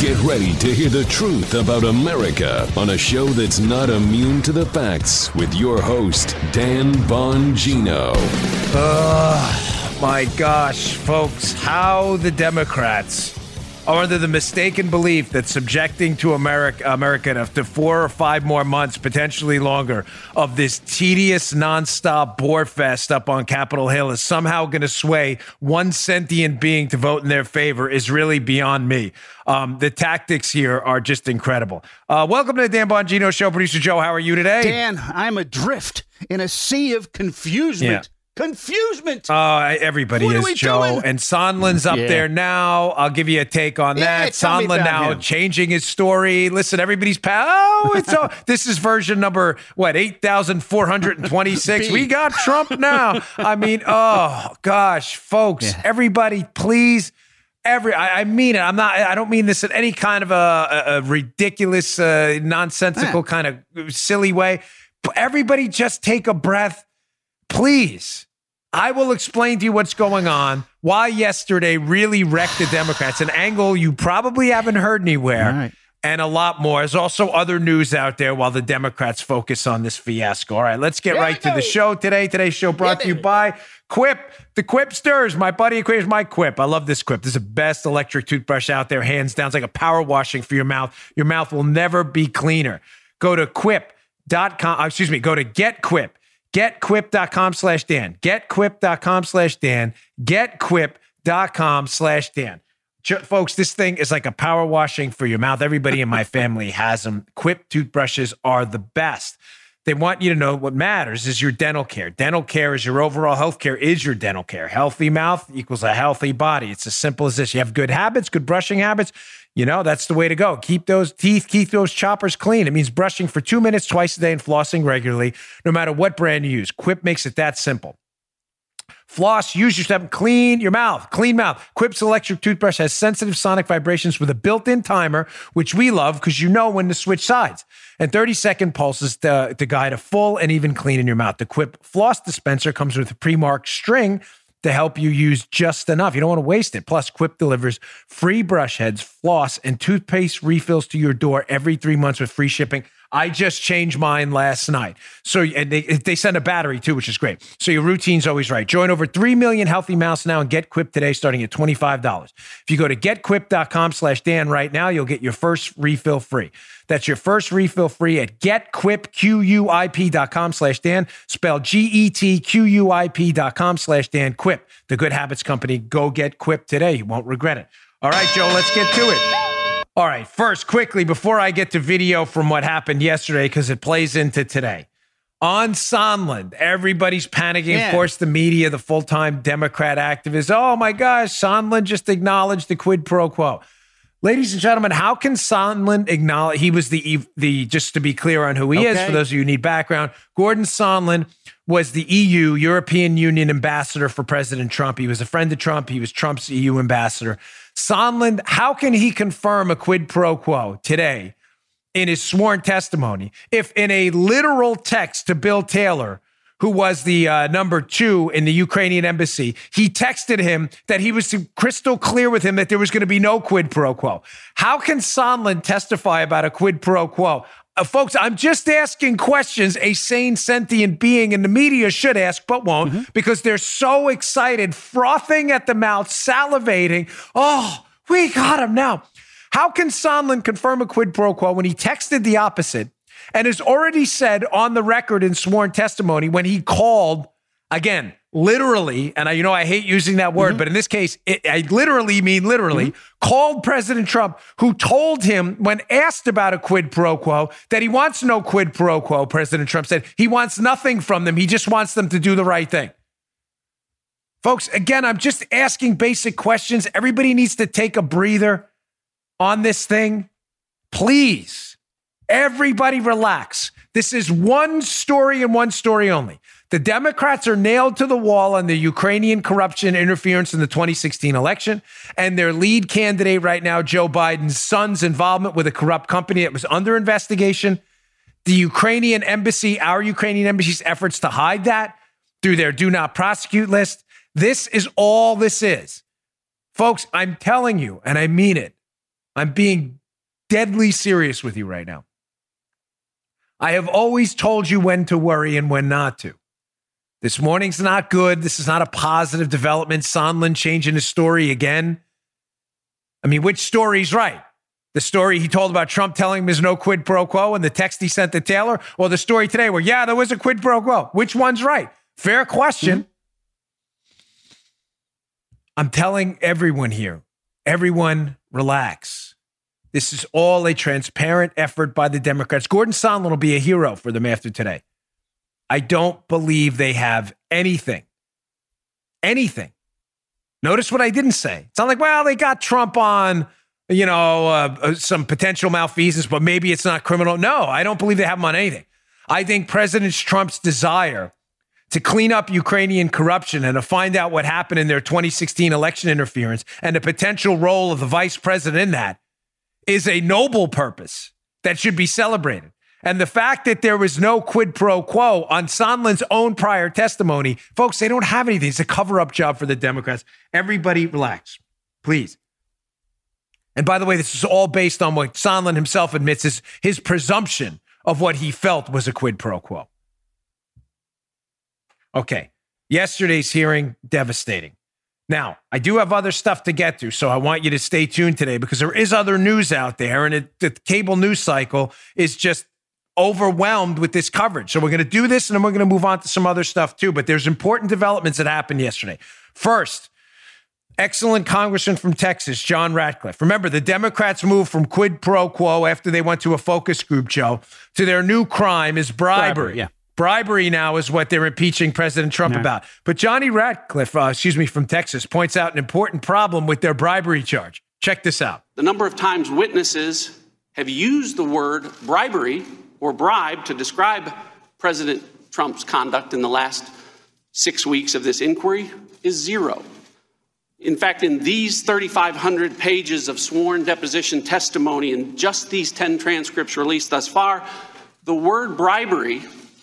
Get ready to hear the truth about America on a show that's not immune to the facts with your host, Dan Bongino. My gosh, folks, how the Democrats are under the mistaken belief that subjecting to America to 4 or 5 more months, potentially longer, of this tedious, nonstop bore fest up on Capitol Hill is somehow going to sway one sentient being to vote in their favor is really beyond me. The tactics here are just incredible. Welcome to the Dan Bongino Show. Producer Joe, how are you today? Dan, I'm adrift in a sea of confusement. Yeah. Confusement. Everybody What is, are we Joe. doing? And Sondland's up there now. I'll give you a take on that. Tell me Sondland about now him. changing his story. Listen, everybody's this is version number 8,426. We got Trump now. I mean, oh gosh, folks, everybody, please. I mean it. I don't mean this in any kind of a ridiculous, nonsensical kind of silly way. But everybody just take a breath, please. I will explain to you what's going on, why yesterday really wrecked the Democrats, an angle you probably haven't heard anywhere, Right. and a lot more. There's also other news out there while the Democrats focus on this fiasco. All right, let's get right to the show today. Today's show brought to you by Quip. The Quipsters. My buddy created my Quip. I love this Quip. This is the best electric toothbrush out there, hands down. It's like a power washing for your mouth. Your mouth will never be cleaner. Go to quip.com. Go to GetQuip. GetQuip.com/Dan. GetQuip.com/Dan. GetQuip.com/Dan. Folks, this thing is like a power washing for your mouth. Everybody in my family has them. Quip toothbrushes are the best. They want you to know what matters is your dental care. Dental care is your overall health care, is your dental care. Healthy mouth equals a healthy body. It's as simple as this. You have good habits, good brushing habits. You know, that's the way to go. Keep those teeth, keep those choppers clean. It means brushing for 2 minutes twice a day and flossing regularly, no matter what brand you use. Quip makes it that simple. Floss, use your step, clean your mouth, clean mouth. Quip's electric toothbrush has sensitive sonic vibrations with a built-in timer, which we love because you know when to switch sides, and 30-second pulses to guide a full and even clean in your mouth. The Quip floss dispenser comes with a pre-marked string to help you use just enough. You don't want to waste it. Plus, Quip delivers free brush heads, floss, and toothpaste refills to your door every 3 months with free shipping. I just changed mine last night. So and they send a battery too, which is great. So your routine's always right. Join over 3 million healthy mouths now and get Quip today starting at $25. If you go to getquip.com/Dan right now, you'll get your first refill free. That's your first refill free at getquip.com/Dan, spelled GETQUIP.com/Dan. Quip, the Good Habits Company. Go get Quip today. You won't regret it. All right, Joe, let's get to it. All right, first, quickly, before I get to video from what happened yesterday, because it plays into today. On Sondland, everybody's panicking. Yeah. Of course, the media, the full-time Democrat activists. Oh, my gosh, Sondland just acknowledged the quid pro quo. Ladies and gentlemen, how can Sondland acknowledge? He was the just to be clear on who he is, for those of you who need background, Gordon Sondland was the EU, European Union ambassador for President Trump. He was a friend of Trump. He was Trump's EU ambassador. Sondland, how can he confirm a quid pro quo today in his sworn testimony if in a literal text to Bill Taylor, who was the number 2 in the Ukrainian embassy, he texted him that he was crystal clear with him that there was going to be no quid pro quo? How can Sondland testify about a quid pro quo? Folks, I'm just asking questions a sane, sentient being in the media should ask, but won't, because they're so excited, frothing at the mouth, salivating. Oh, we got him now. How can Sondland confirm a quid pro quo when he texted the opposite and has already said on the record in sworn testimony when he called, again, literally, and I hate using that word, but in this case, I literally mean literally, called President Trump, who told him when asked about a quid pro quo that he wants no quid pro quo. President Trump said he wants nothing from them. He just wants them to do the right thing. Folks, again, I'm just asking basic questions. Everybody needs to take a breather on this thing. Please, everybody relax. This is one story and one story only. The Democrats are nailed to the wall on the Ukrainian corruption interference in the 2016 election, and their lead candidate right now, Joe Biden's son's involvement with a corrupt company that was under investigation. The Ukrainian embassy, our Ukrainian embassy's efforts to hide that through their do not prosecute list. This is all this is. Folks, I'm telling you, and I mean it, I'm being deadly serious with you right now. I have always told you when to worry and when not to. This morning's not good. This is not a positive development. Sondland changing his story again. I mean, which story's right? The story he told about Trump telling him there's no quid pro quo and the text he sent to Taylor, or the story today where, yeah, there was a quid pro quo? Which one's right? Fair question. Mm-hmm. I'm telling everyone here, everyone relax. This is all a transparent effort by the Democrats. Gordon Sondland will be a hero for them after today. I don't believe they have anything. Notice what I didn't say. It's not like, well, they got Trump on, some potential malfeasance, but maybe it's not criminal. No, I don't believe they have him on anything. I think President Trump's desire to clean up Ukrainian corruption and to find out what happened in their 2016 election interference and the potential role of the vice president in that is a noble purpose that should be celebrated. And the fact that there was no quid pro quo on Sondland's own prior testimony, folks, they don't have anything. It's a cover-up job for the Democrats. Everybody relax, please. And by the way, this is all based on what Sondland himself admits is his presumption of what he felt was a quid pro quo. Okay, yesterday's hearing, devastating. Now, I do have other stuff to get to, so I want you to stay tuned today because there is other news out there, and the cable news cycle is just overwhelmed with this coverage. So we're going to do this, and then we're going to move on to some other stuff too, but there's important developments that happened yesterday. First, excellent Congressman from Texas, John Ratcliffe. Remember, the Democrats moved from quid pro quo after they went to a focus group, Joe, to their new crime is bribery. Yeah. Bribery now is what they're impeaching President Trump about. But Johnny Ratcliffe, from Texas, points out an important problem with their bribery charge. Check this out. The number of times witnesses have used the word bribery or bribe to describe President Trump's conduct in the last 6 weeks of this inquiry is zero. In fact, in these 3,500 pages of sworn deposition testimony and just these 10 transcripts released thus far, the word bribery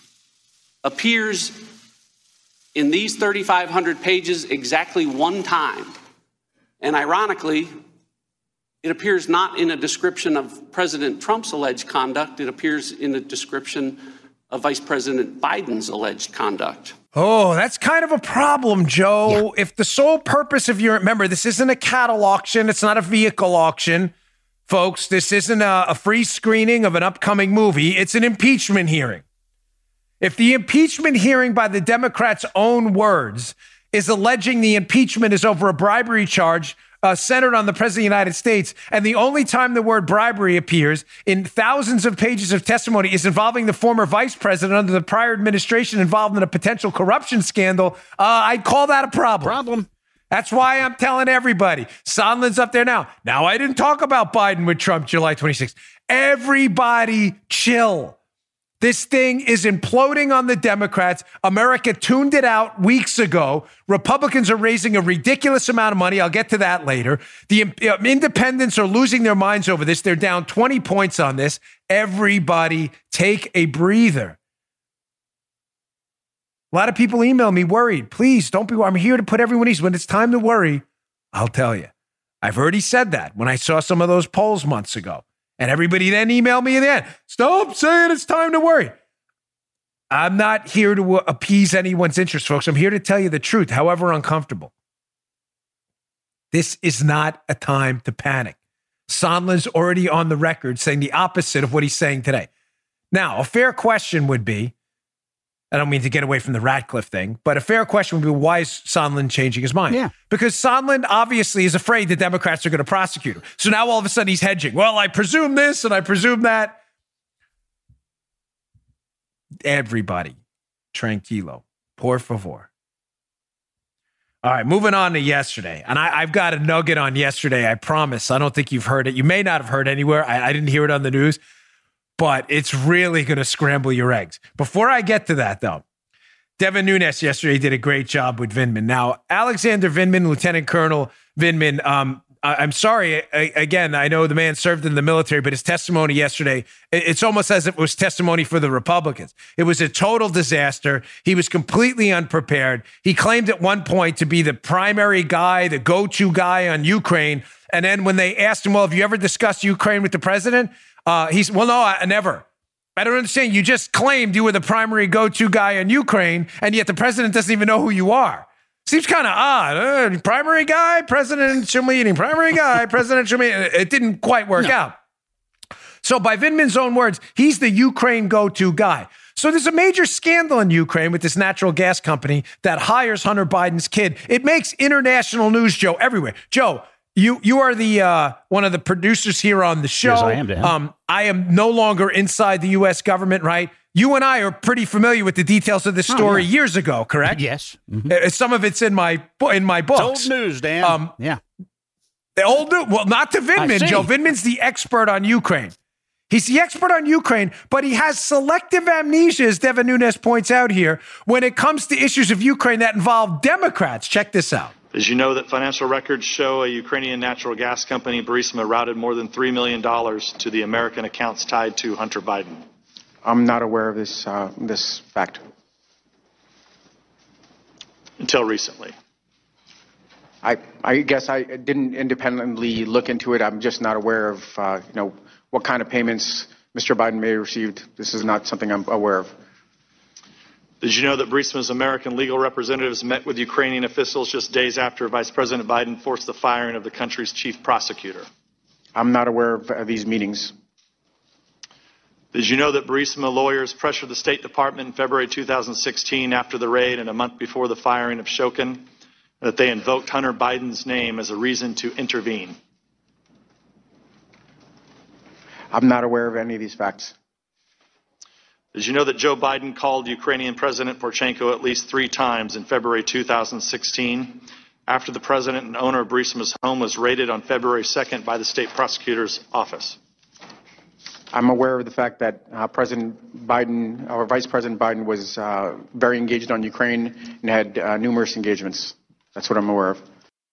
appears in these 3,500 pages exactly one time. And ironically, it appears not in a description of President Trump's alleged conduct. It appears in a description of Vice President Biden's alleged conduct. Oh, that's kind of a problem, Joe. Yeah. If the sole purpose of remember, this isn't a cattle auction. It's not a vehicle auction. Folks, this isn't a free screening of an upcoming movie. It's an impeachment hearing. If the impeachment hearing by the Democrats' own words is alleging the impeachment is over a bribery charge centered on the President of the United States, and the only time the word bribery appears in thousands of pages of testimony is involving the former vice president under the prior administration involved in a potential corruption scandal, I'd call that a problem. That's why I'm telling everybody. Sondland's up there now. Now, I didn't talk about Biden with Trump July 26th. Everybody chill. This thing is imploding on the Democrats. America tuned it out weeks ago. Republicans are raising a ridiculous amount of money. I'll get to that later. The independents are losing their minds over this. They're down 20 points on this. Everybody take a breather. A lot of people email me worried. Please don't be worried. I'm here to put everyone at ease. When it's time to worry, I'll tell you. I've already said that when I saw some of those polls months ago. And everybody then emailed me at the end. Stop saying it's time to worry. I'm not here to appease anyone's interest, folks. I'm here to tell you the truth, however uncomfortable. This is not a time to panic. Sondland's already on the record saying the opposite of what he's saying today. Now, a fair question would be, I don't mean to get away from the Ratcliffe thing, but a fair question would be, why is Sondland changing his mind? Yeah. Because Sondland obviously is afraid the Democrats are going to prosecute him. So now all of a sudden he's hedging. Well, I presume this and I presume that. Everybody, tranquilo, por favor. All right, moving on to yesterday. And I've got a nugget on yesterday, I promise. I don't think you've heard it. You may not have heard anywhere. I didn't hear it on the news. But it's really going to scramble your eggs. Before I get to that, though, Devin Nunes yesterday did a great job with Vindman. Now, Alexander Vindman, Lieutenant Colonel Vindman, I'm sorry, again, I know the man served in the military, but his testimony yesterday, it's almost as if it was testimony for the Republicans. It was a total disaster. He was completely unprepared. He claimed at one point to be the primary guy, the go-to guy on Ukraine, And then when they asked him, well, have you ever discussed Ukraine with the president? He's, well, no, I never. I don't understand. You just claimed you were the primary go-to guy in Ukraine, and yet the president doesn't even know who you are. Seems kind of odd. Primary guy, presidential meeting. Primary guy, presidential meeting. It didn't quite work out. So by Vindman's own words, he's the Ukraine go-to guy. So there's a major scandal in Ukraine with this natural gas company that hires Hunter Biden's kid. It makes international news, Joe, everywhere. Joe, you are the one of the producers here on the show. Yes, I am, Dan. I am no longer inside the U.S. government, right? You and I are pretty familiar with the details of this story years ago, correct? Yes. Some of it's in my books. It's old news, Dan. The old news. Well, not to Vindman, Joe. Vindman's the expert on Ukraine. He's the expert on Ukraine, but he has selective amnesia, as Devin Nunes points out here, when it comes to issues of Ukraine that involve Democrats. Check this out. As you know, that financial records show a Ukrainian natural gas company, Burisma, routed more than $3 million to the American accounts tied to Hunter Biden. I'm not aware of this fact. Until recently. I guess I didn't independently look into it. I'm just not aware of, what kind of payments Mr. Biden may have received. This is not something I'm aware of. Did you know that Burisma's American legal representatives met with Ukrainian officials just days after Vice President Biden forced the firing of the country's chief prosecutor? I'm not aware of these meetings. Did you know that Burisma lawyers pressured the State Department in February 2016 after the raid and a month before the firing of Shokin, that they invoked Hunter Biden's name as a reason to intervene? I'm not aware of any of these facts. Did you know that Joe Biden called Ukrainian President Poroshenko at least 3 times in February 2016 after the president and owner of Burisma's home was raided on February 2nd by the state prosecutor's office? I'm aware of the fact that President Biden, or Vice President Biden, was very engaged on Ukraine and had numerous engagements. That's what I'm aware of.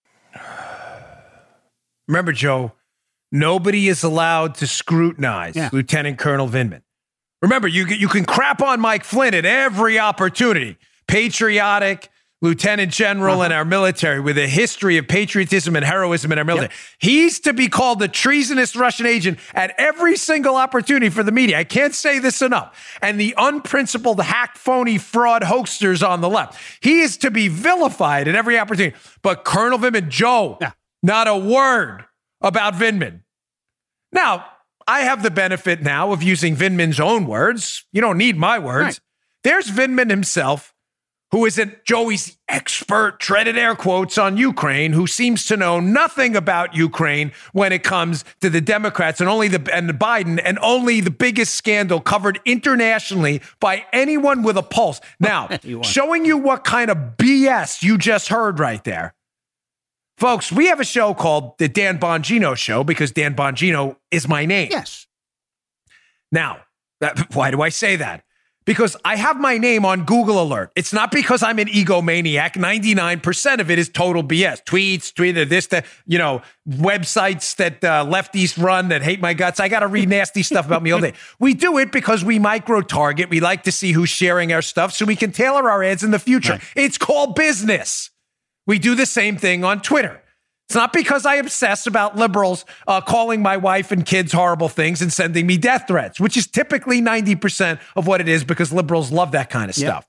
Remember, Joe, nobody is allowed to scrutinize Lieutenant Colonel Vindman. Remember, you can crap on Mike Flynn at every opportunity. Patriotic Lieutenant General in our military with a history of patriotism and heroism in our military. He's to be called the treasonous Russian agent at every single opportunity for the media. I can't say this enough. And the unprincipled, hack, phony, fraud hoaxsters on the left. He is to be vilified at every opportunity. But Colonel Vindman, Joe, not a word about Vindman. Now, I have the benefit now of using Vindman's own words. You don't need my words. Right. There's Vindman himself, who is Joey's expert, treaded air quotes, on Ukraine, who seems to know nothing about Ukraine when it comes to the Democrats and Biden, and only the biggest scandal covered internationally by anyone with a pulse. Now, showing you what kind of BS you just heard right there. Folks, we have a show called The Dan Bongino Show because Dan Bongino is my name. Yes. Now, why do I say that? Because I have my name on Google Alert. It's not because I'm an egomaniac. 99% of it is total BS. Tweets, this, that, websites that lefties run that hate my guts. I got to read nasty stuff about me all day. We do it because we micro-target. We like to see who's sharing our stuff so we can tailor our ads in the future. Right. It's called business. We do the same thing on Twitter. It's not because I obsess about liberals calling my wife and kids horrible things and sending me death threats, which is typically 90% of what it is because liberals love that kind of stuff.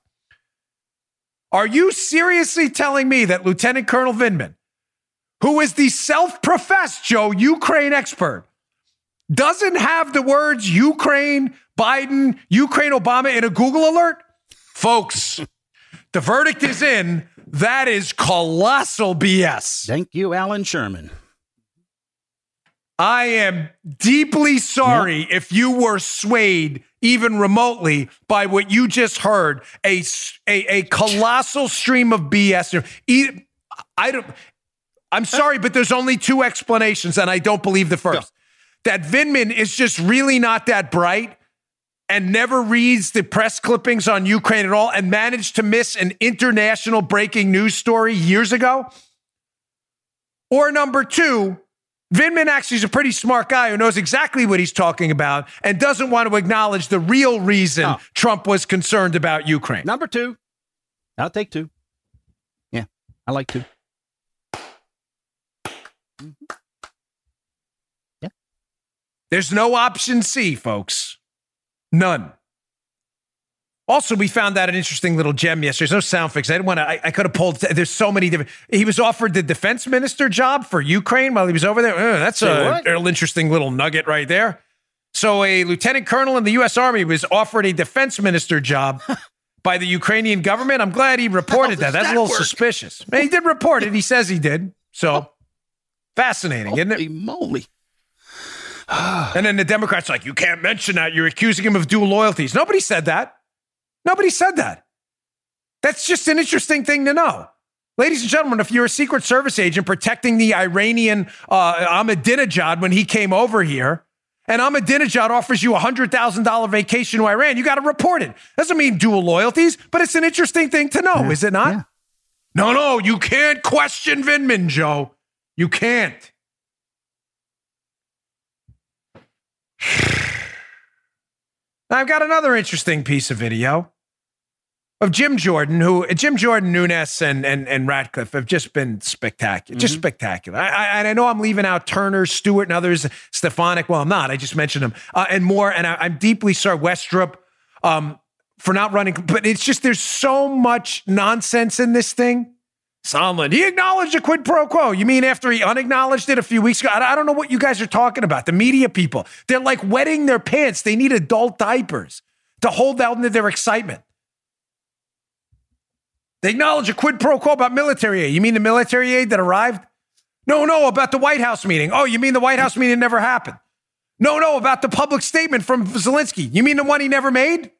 Are you seriously telling me that Lieutenant Colonel Vindman, who is the self-professed, Joe, Ukraine expert, doesn't have the words Ukraine, Biden, Ukraine, Obama in a Google alert? Folks, the verdict is in. That is colossal BS. Thank you, Alan Sherman. I am deeply sorry if you were swayed even remotely by what you just heard, a colossal stream of BS. I'm sorry, but there's only 2 explanations, and I don't believe the first. That Vindman is just really not that bright and never reads the press clippings on Ukraine at all and managed to miss an international breaking news story years ago? Or number 2, Vindman actually is a pretty smart guy who knows exactly what he's talking about and doesn't want to acknowledge the real reason Trump was concerned about Ukraine. Number 2. I'll take 2. Yeah, I like 2. There's no option C, folks. None. Also, we found out an interesting little gem yesterday. There's no sound fix. I didn't want to, I could have pulled, there's so many different, he was offered the defense minister job for Ukraine while he was over there. That's a real interesting little nugget right there. So a lieutenant colonel in the U.S. Army was offered a defense minister job by the Ukrainian government. I'm glad he reported that. That's a little suspicious. He did report it. He says he did. So fascinating, isn't it? Holy moly. And then the Democrats are like, you can't mention that. You're accusing him of dual loyalties. Nobody said that. Nobody said that. That's just an interesting thing to know. Ladies and gentlemen, if you're a Secret Service agent protecting the Iranian Ahmadinejad when he came over here, and Ahmadinejad offers you a $100,000 vacation to Iran, you got to report it. Doesn't mean dual loyalties, but it's an interesting thing to know, is it not? Yeah. No, you can't question Vindman, Joe. You can't. I've got another interesting piece of video of Jim Jordan, Nunes, and Ratcliffe have just been spectacular. Just spectacular. I know I'm leaving out Turner, Stewart, and others, Stefanik. Well, I'm not. I just mentioned them. And more. And I'm deeply sorry, Westrup, for not running. But it's just, there's so much nonsense in this thing. Sondland, he acknowledged a quid pro quo. You mean after he unacknowledged it a few weeks ago? I don't know what you guys are talking about. The media people, they're like wetting their pants. They need adult diapers to hold out into their excitement. They acknowledge a quid pro quo about military aid. You mean the military aid that arrived? No, about the White House meeting. Oh, you mean the White House meeting never happened? No, about the public statement from Zelensky. You mean the one he never made?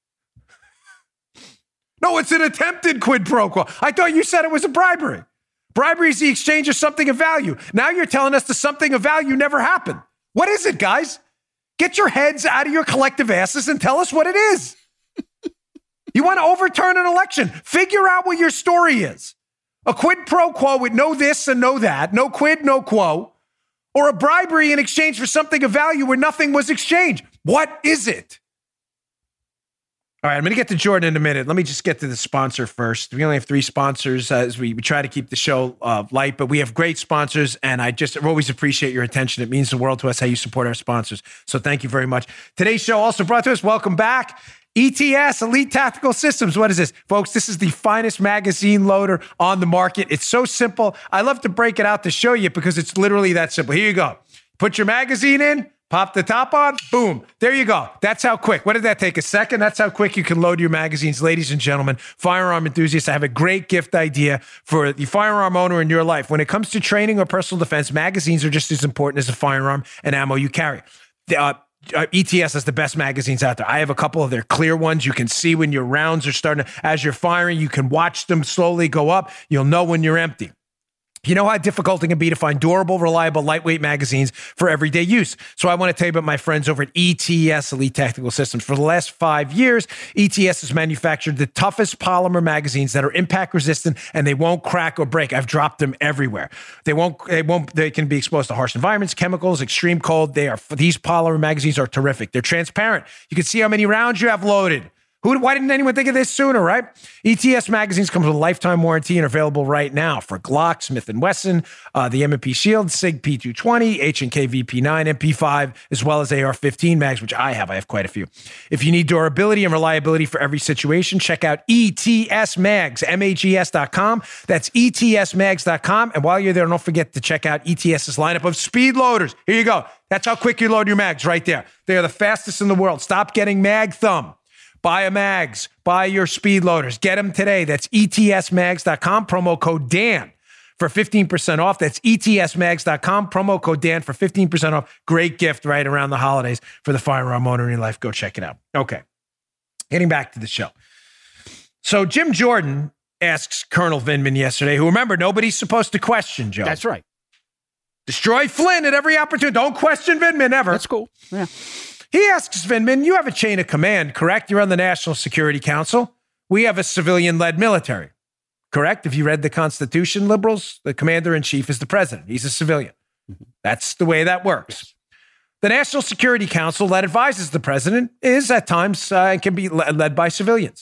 No, it's an attempted quid pro quo. I thought you said it was a bribery. Bribery is the exchange of something of value. Now you're telling us the something of value never happened. What is it, guys? Get your heads out of your collective asses and tell us what it is. You want to overturn an election? Figure out what your story is. A quid pro quo with no this and no that, no quid, no quo, or a bribery in exchange for something of value where nothing was exchanged. What is it? All right, I'm going to get to Jordan in a minute. Let me just get to the sponsor first. We only have 3 sponsors as we try to keep the show light, but we have great sponsors, and I always appreciate your attention. It means the world to us how you support our sponsors. So thank you very much. Today's show also brought to us, welcome back, ETS, Elite Tactical Systems. What is this? Folks, this is the finest magazine loader on the market. It's so simple. I love to break it out to show you because it's literally that simple. Here you go. Put your magazine in. Pop the top on, boom. There you go. That's how quick. What did that take? A second? That's how quick you can load your magazines. Ladies and gentlemen, firearm enthusiasts, I have a great gift idea for the firearm owner in your life. When it comes to training or personal defense, magazines are just as important as the firearm and ammo you carry. ETS has the best magazines out there. I have a couple of their clear ones. You can see when your rounds are starting to, as you're firing, you can watch them slowly go up. You'll know when you're empty. You know how difficult it can be to find durable, reliable, lightweight magazines for everyday use. So I want to tell you about my friends over at ETS, Elite Tactical Systems. For the last 5 years, ETS has manufactured the toughest polymer magazines that are impact resistant and they won't crack or break. I've dropped them everywhere. They can be exposed to harsh environments, chemicals, extreme cold. These polymer magazines are terrific. They're transparent. You can see how many rounds you have loaded. Why didn't anyone think of this sooner, right? ETS magazines comes with a lifetime warranty and are available right now for Glock, Smith & Wesson, the M&P Shield, SIG P220, H&K VP9, MP5, as well as AR-15 mags, which I have. I have quite a few. If you need durability and reliability for every situation, check out ETS Mags, MAGS.com. That's ETSMags.com. And while you're there, don't forget to check out ETS's lineup of speed loaders. Here you go. That's how quick you load your mags right there. They are the fastest in the world. Stop getting mag thumb. Buy a mags. Buy your speed loaders. Get them today. That's ETSMags.com. Promo code Dan for 15% off. That's ETSMags.com. Promo code Dan for 15% off. Great gift right around the holidays for the firearm owner in your life. Go check it out. Okay. Getting back to the show. So Jim Jordan asks Colonel Vindman yesterday, who, remember, nobody's supposed to question, Joe. That's right. Destroy Flynn at every opportunity. Don't question Vindman ever. That's cool. Yeah. He asks Vindman, you have a chain of command, correct? You're on the National Security Council. We have a civilian-led military, correct? If you read the Constitution, liberals, the commander-in-chief is the president. He's a civilian. That's the way that works. The National Security Council that advises the president is at times can be led by civilians.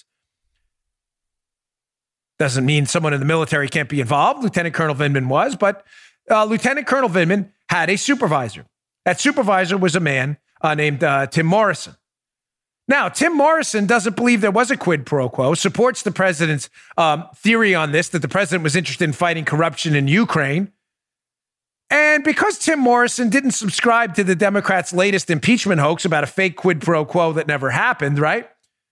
Doesn't mean someone in the military can't be involved. Lieutenant Colonel Vindman was, but Lieutenant Colonel Vindman had a supervisor. That supervisor was a man named Tim Morrison. Now, Tim Morrison doesn't believe there was a quid pro quo, supports the president's theory on this, that the president was interested in fighting corruption in Ukraine. And because Tim Morrison didn't subscribe to the Democrats' latest impeachment hoax about a fake quid pro quo that never happened, right?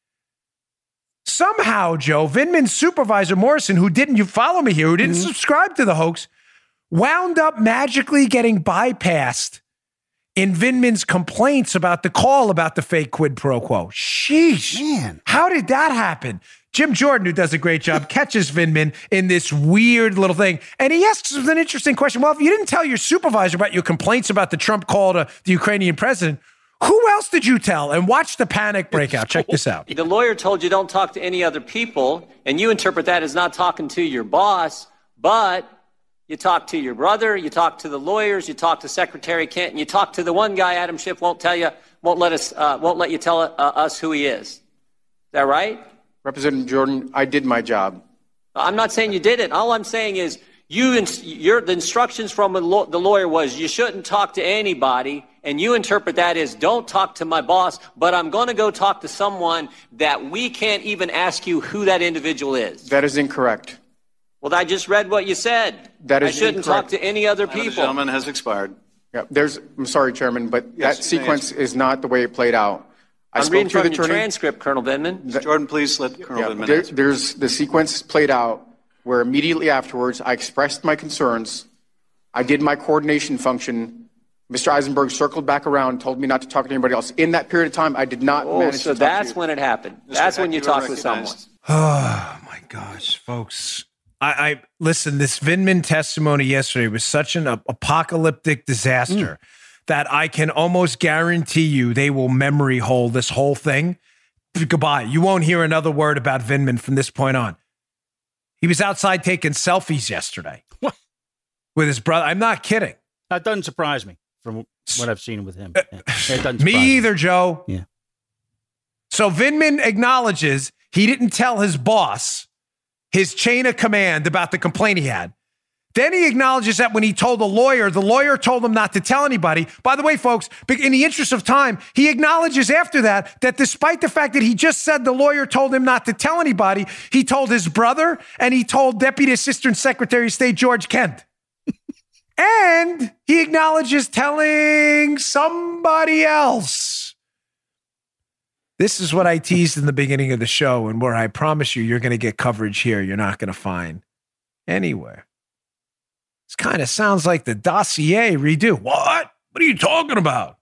Somehow, Joe, Vindman's supervisor, Morrison, who didn't subscribe to the hoax, wound up magically getting bypassed in Vindman's complaints about the call about the fake quid pro quo. Sheesh. Man. How did that happen? Jim Jordan, who does a great job, catches Vindman in this weird little thing. And he asks an interesting question. Well, if you didn't tell your supervisor about your complaints about the Trump call to the Ukrainian president, who else did you tell? And watch the panic break out. Check this out. The lawyer told you don't talk to any other people, and you interpret that as not talking to your boss, but you talk to your brother, you talk to the lawyers, you talk to Secretary Kent, and you talk to the one guy Adam Schiff won't let you tell us who he is. Is that right? Representative Jordan, I did my job. I'm not saying you didn't. All I'm saying is the instructions from the lawyer was you shouldn't talk to anybody, and you interpret that as don't talk to my boss, but I'm going to go talk to someone that we can't even ask you who that individual is. That is incorrect. Well, I just read what you said. That is I shouldn't incorrect. talk to any other people. The gentleman has expired. Yeah, I'm sorry, Chairman, but Yes, that sequence is not the way it played out. I'm reading from your transcript, Colonel Vindman. Jordan, please let Colonel Vindman answer. There's the sequence played out where immediately afterwards I expressed my concerns. I did my coordination function. Mr. Eisenberg circled back around, told me not to talk to anybody else. In that period of time, I did not manage to talk to you. So that's when it happened. That's when you talked with someone. Oh, my gosh, folks. I listen, this Vindman testimony yesterday was such an apocalyptic disaster that I can almost guarantee you they will memory hole this whole thing. Goodbye. You won't hear another word about Vindman from this point on. He was outside taking selfies yesterday with his brother. I'm not kidding. That doesn't surprise me from what I've seen with him. It doesn't me either, Joe. Yeah. So Vindman acknowledges he didn't tell his boss, his chain of command, about the complaint he had. Then he acknowledges that when he told the lawyer told him not to tell anybody. By the way, folks, in the interest of time, he acknowledges after that despite the fact that he just said the lawyer told him not to tell anybody, he told his brother and he told Deputy Assistant Secretary of State George Kent. And he acknowledges telling somebody else. This is what I teased in the beginning of the show, and where I promise you're going to get coverage here you're not going to find anywhere. This kind of sounds like the dossier redo. What? What are you talking about?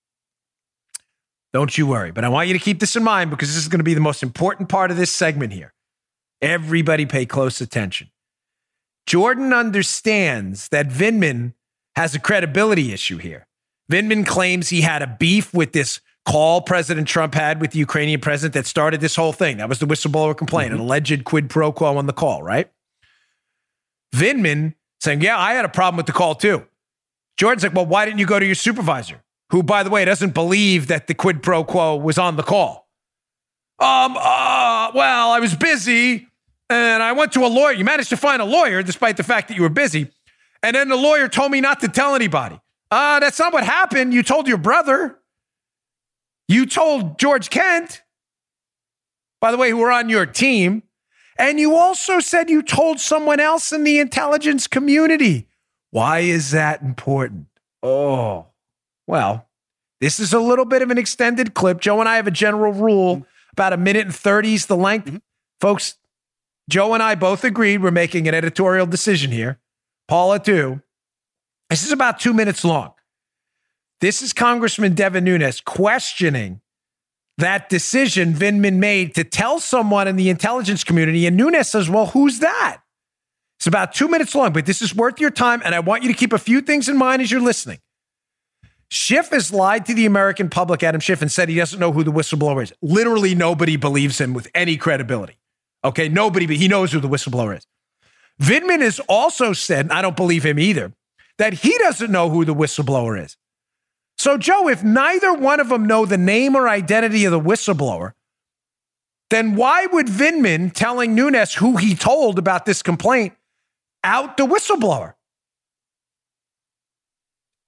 Don't you worry, but I want you to keep this in mind because this is going to be the most important part of this segment here. Everybody pay close attention. Jordan understands that Vindman has a credibility issue here. Vindman claims he had a beef with this call President Trump had with the Ukrainian president that started this whole thing. That was the whistleblower complaint, an alleged quid pro quo on the call, right? Vindman saying, yeah, I had a problem with the call too. Jordan's like, well, why didn't you go to your supervisor, who, by the way, doesn't believe that the quid pro quo was on the call? Well, I was busy and I went to a lawyer. You managed to find a lawyer despite the fact that you were busy. And then the lawyer told me not to tell anybody. That's not what happened. You told your brother. You told George Kent, by the way, who were on your team. And you also said you told someone else in the intelligence community. Why is that important? Oh, well, this is a little bit of an extended clip. Joe and I have a general rule, about 1 minute and 30 is the length. Folks, Joe and I both agreed we're making an editorial decision here. Paula, too. This is about 2 minutes long. This is Congressman Devin Nunes questioning that decision Vindman made to tell someone in the intelligence community. And Nunes says, well, who's that? It's about 2 minutes long, but this is worth your time. And I want you to keep a few things in mind as you're listening. Schiff has lied to the American public, Adam Schiff, and said he doesn't know who the whistleblower is. Literally nobody believes him with any credibility. Okay, nobody, but he knows who the whistleblower is. Vindman has also said, and I don't believe him either, that he doesn't know who the whistleblower is. So, Joe, if neither one of them know the name or identity of the whistleblower, then why would Vindman telling Nunes who he told about this complaint out the whistleblower?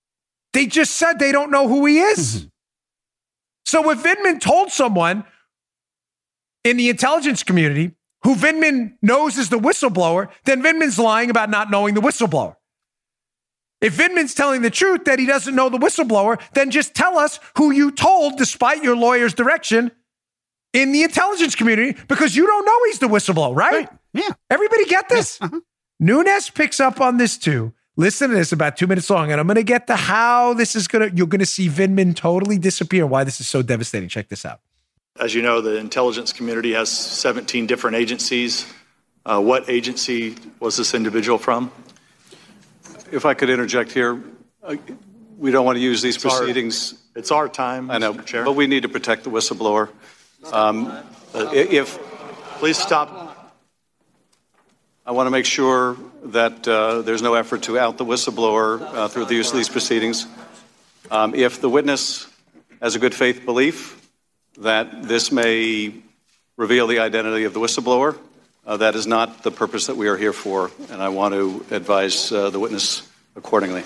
They just said they don't know who he is. So if Vindman told someone in the intelligence community who Vindman knows is the whistleblower, then Vindman's lying about not knowing the whistleblower. If Vindman's telling the truth that he doesn't know the whistleblower, then just tell us who you told despite your lawyer's direction in the intelligence community, because you don't know he's the whistleblower, right? Yeah. Everybody get this? Yeah. Nunes picks up on this too. Listen to this, about 2 minutes long, and I'm going to get to how this is you're going to see Vindman totally disappear, why this is so devastating. Check this out. As you know, the intelligence community has 17 different agencies. What agency was this individual from? If I could interject here, we don't want to use these proceedings. It's our time, I know, Mr. Chair. but we need to protect the whistleblower. Please stop. I want to make sure that there's no effort to out the whistleblower through the use of these proceedings. If the witness has a good faith belief that this may reveal the identity of the whistleblower, that is not the purpose that we are here for, and I want to advise the witness accordingly.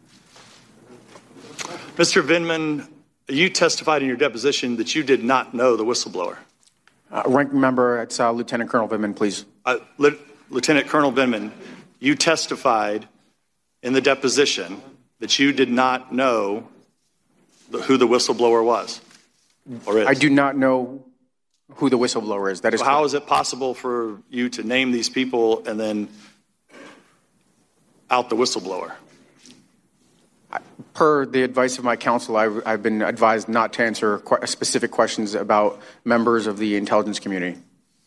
Mr. Vindman, you testified in your deposition that you did not know the whistleblower. Ranking member, it's Lieutenant Colonel Vindman, please. Lieutenant Colonel Vindman, you testified in the deposition that you did not know who the whistleblower was or is. I do not know who the whistleblower is. That is. So how is it possible for you to name these people and then out the whistleblower? Per the advice of my counsel, I've been advised not to answer specific questions about members of the intelligence community.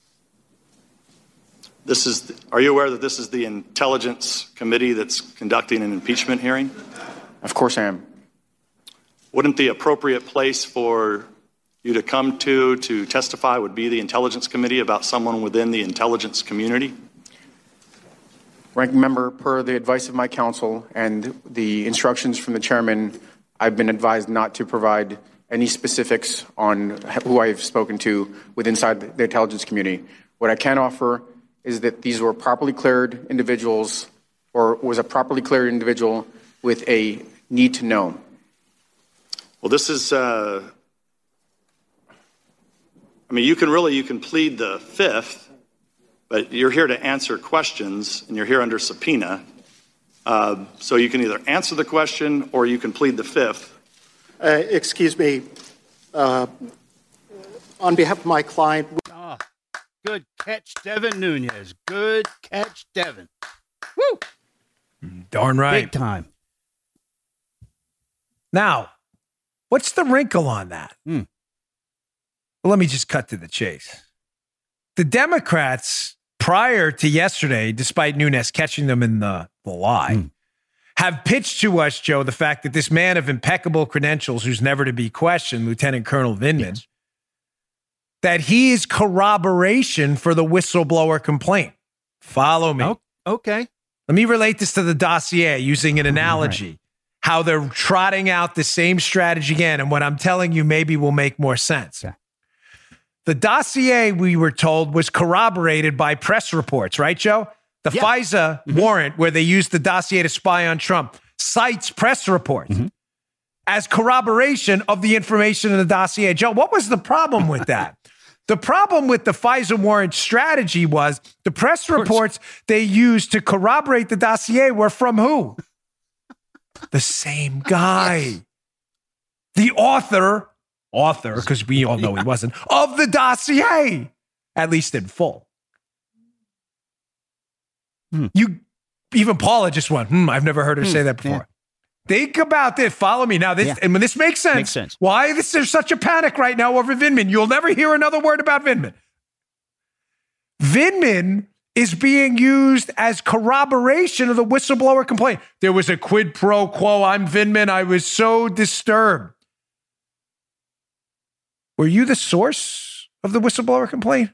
Are you aware that this is the Intelligence Committee that's conducting an impeachment hearing? Of course I am. Wouldn't the appropriate place for you to come to testify would be the Intelligence Committee about someone within the intelligence community? Ranking member, per the advice of my counsel and the instructions from the chairman, I've been advised not to provide any specifics on who I've spoken to inside the intelligence community. What I can offer is that these were properly cleared individuals, or was a properly cleared individual with a need to know. Well, this is, you can plead the fifth, but you're here to answer questions, and you're here under subpoena. So you can either answer the question or you can plead the fifth. Excuse me. On behalf of my client. Good catch, Devin Nunes. Good catch, Devin. Woo! Darn right. Big time. Now, what's the wrinkle on that? Well, let me just cut to the chase. The Democrats, prior to yesterday, despite Nunes catching them in the lie, have pitched to us, Joe, the fact that this man of impeccable credentials, who's never to be questioned, Lieutenant Colonel Vindman, that he is corroboration for the whistleblower complaint. Follow me. Oh, okay. Let me relate this to the dossier using an analogy. Right. How they're trotting out the same strategy again, and what I'm telling you maybe will make more sense. Yeah. The dossier, we were told, was corroborated by press reports, right, Joe? The FISA warrant, where they used the dossier to spy on Trump, cites press reports as corroboration of the information in the dossier. Joe, what was the problem with that? The problem with the FISA warrant strategy was the press reports they used to corroborate the dossier were from who? The same guy. Yes. The author, because we all know he wasn't, of the dossier, at least in full. Even Paula just went, I've never heard her say that before. Yeah. Think about this. Follow me. Now, and when this makes sense. Why there's such a panic right now over Vindman? You'll never hear another word about Vindman. Vindman is being used as corroboration of the whistleblower complaint. There was a quid pro quo. I'm Vindman. I was so disturbed. Were you the source of the whistleblower complaint?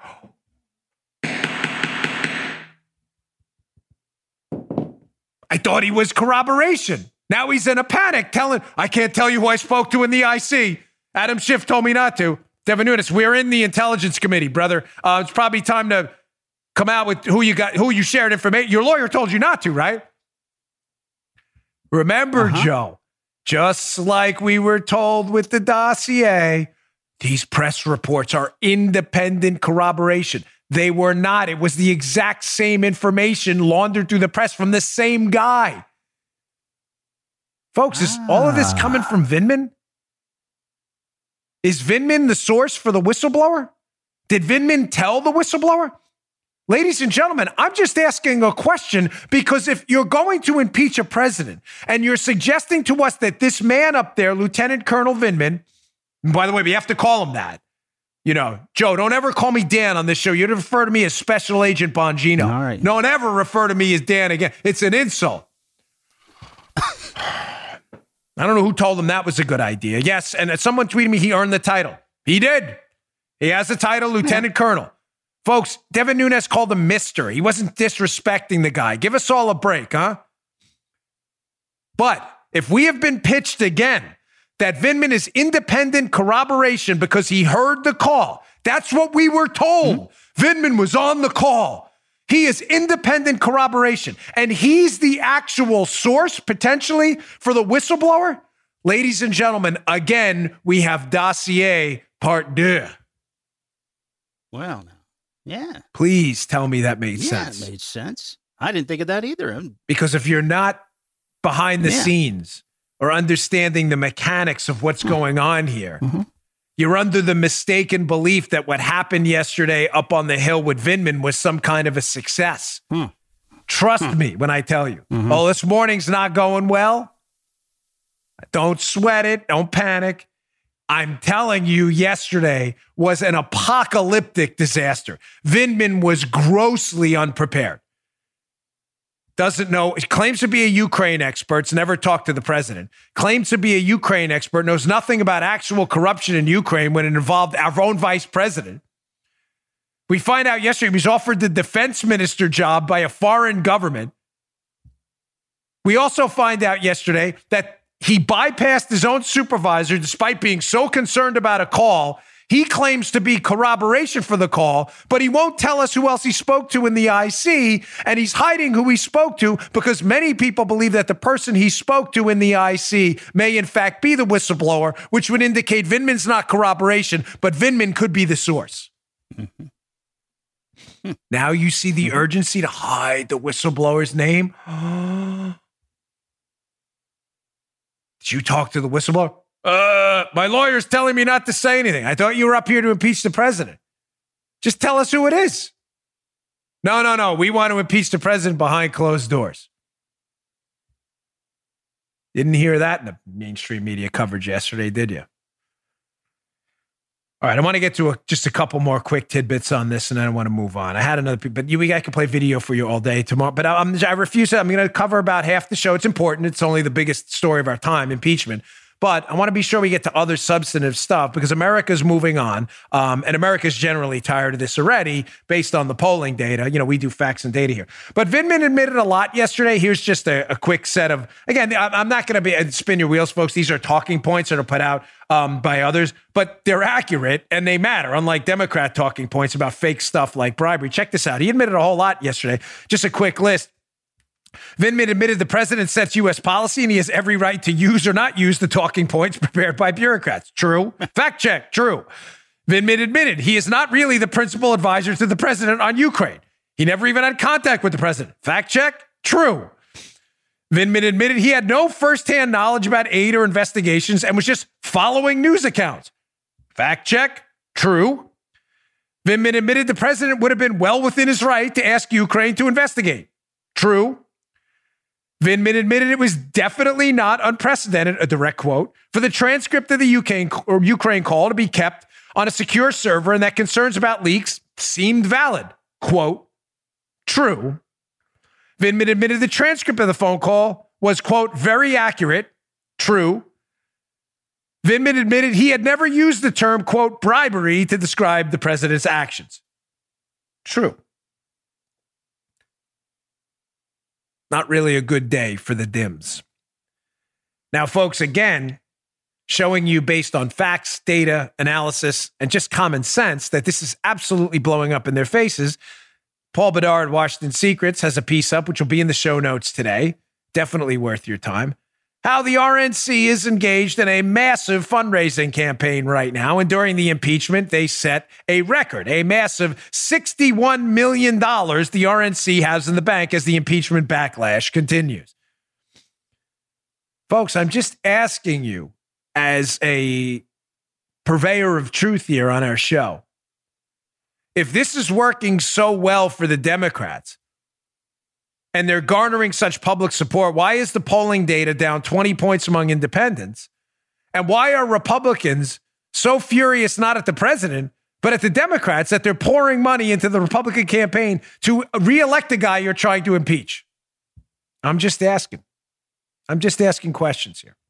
I thought he was corroboration. Now he's in a panic I can't tell you who I spoke to in the IC. Adam Schiff told me not to. Devin Nunes, we're in the Intelligence Committee, brother. It's probably time to come out with who you shared information. Your lawyer told you not to, right? Remember, Joe, Just like we were told with the dossier, these press reports are independent corroboration. They were not. It was the exact same information laundered through the press from the same guy. Folks, is all of this coming from Vindman? Is Vindman the source for the whistleblower? Did Vindman tell the whistleblower? Ladies and gentlemen, I'm just asking a question because if you're going to impeach a president and you're suggesting to us that this man up there, Lieutenant Colonel Vindman, and by the way, we have to call him that. You know, Joe, don't ever call me Dan on this show. You refer to me as Special Agent Bongino. All right. Don't ever refer to me as Dan again. It's an insult. I don't know who told him that was a good idea. Yes, and someone tweeted me he earned the title. He did. He has the title, Lieutenant Colonel. Folks, Devin Nunes called him Mister. He wasn't disrespecting the guy. Give us all a break, huh? But if we have been pitched again that Vindman is independent corroboration because he heard the call, that's what we were told. Vindman was on the call. He is independent corroboration, and he's the actual source, potentially, for the whistleblower. Ladies and gentlemen, again, we have dossier part 2. Well, yeah. Please tell me that made sense. Yeah, it made sense. I didn't think of that either. Because if you're not behind the scenes or understanding the mechanics of what's going on here, you're under the mistaken belief that what happened yesterday up on the Hill with Vindman was some kind of a success. Trust me when I tell you, oh, this morning's not going well. Don't sweat it. Don't panic. I'm telling you, yesterday was an apocalyptic disaster. Vindman was grossly unprepared. Doesn't know, claims to be a Ukraine expert, never talked to the president. Claims to be a Ukraine expert, knows nothing about actual corruption in Ukraine when it involved our own vice president. We find out yesterday he was offered the defense minister job by a foreign government. We also find out yesterday that he bypassed his own supervisor despite being so concerned about a call. He claims to be corroboration for the call, but he won't tell us who else he spoke to in the IC, and he's hiding who he spoke to because many people believe that the person he spoke to in the IC may in fact be the whistleblower, which would indicate Vindman's not corroboration, but Vindman could be the source. Now you see the urgency to hide the whistleblower's name. Did you talk to the whistleblower? My lawyer's telling me not to say anything. I thought you were up here to impeach the president. Just tell us who it is. No. We want to impeach the president behind closed doors. Didn't hear that in the mainstream media coverage yesterday, did you? All right, I want to get to just a couple more quick tidbits on this, and then I want to move on. I had another, but I could play video for you all day tomorrow, but I refuse to. I'm going to cover about half the show. It's important. It's only the biggest story of our time, impeachment. But I want to be sure we get to other substantive stuff because America's moving on, and America's generally tired of this already based on the polling data. You know, we do facts and data here. But Vindman admitted a lot yesterday. Here's just a quick set of, again, I'm not going to spin your wheels, folks. These are talking points that are put out by others, but they're accurate and they matter, unlike Democrat talking points about fake stuff like bribery. Check this out. He admitted a whole lot yesterday. Just a quick list. Vindman admitted the president sets U.S. policy and he has every right to use or not use the talking points prepared by bureaucrats. True. Fact check. True. Vindman admitted he is not really the principal advisor to the president on Ukraine. He never even had contact with the president. Fact check. True. Vindman admitted he had no firsthand knowledge about aid or investigations and was just following news accounts. Fact check. True. Vindman admitted the president would have been well within his right to ask Ukraine to investigate. True. Vindman admitted it was definitely not unprecedented, a direct quote, for the transcript of the Ukraine call to be kept on a secure server and that concerns about leaks seemed valid. Quote, true. Vindman admitted the transcript of the phone call was, quote, very accurate. True. Vindman admitted he had never used the term, quote, bribery to describe the president's actions. True. Not really a good day for the Dims. Now, folks, again, showing you based on facts, data, analysis, and just common sense that this is absolutely blowing up in their faces. Paul Bedard, Washington Secrets, has a piece up, which will be in the show notes today. Definitely worth your time. how the RNC is engaged in a massive fundraising campaign right now. And during the impeachment, they set a record, a massive $61 million the RNC has in the bank as the impeachment backlash continues. Folks, I'm just asking you, as a purveyor of truth here on our show, if this is working so well for the Democrats, and they're garnering such public support, why is the polling data down 20 points among independents? And why are Republicans so furious not at the president, but at the Democrats that they're pouring money into the Republican campaign to reelect the guy you're trying to impeach? I'm just asking. I'm just asking questions here.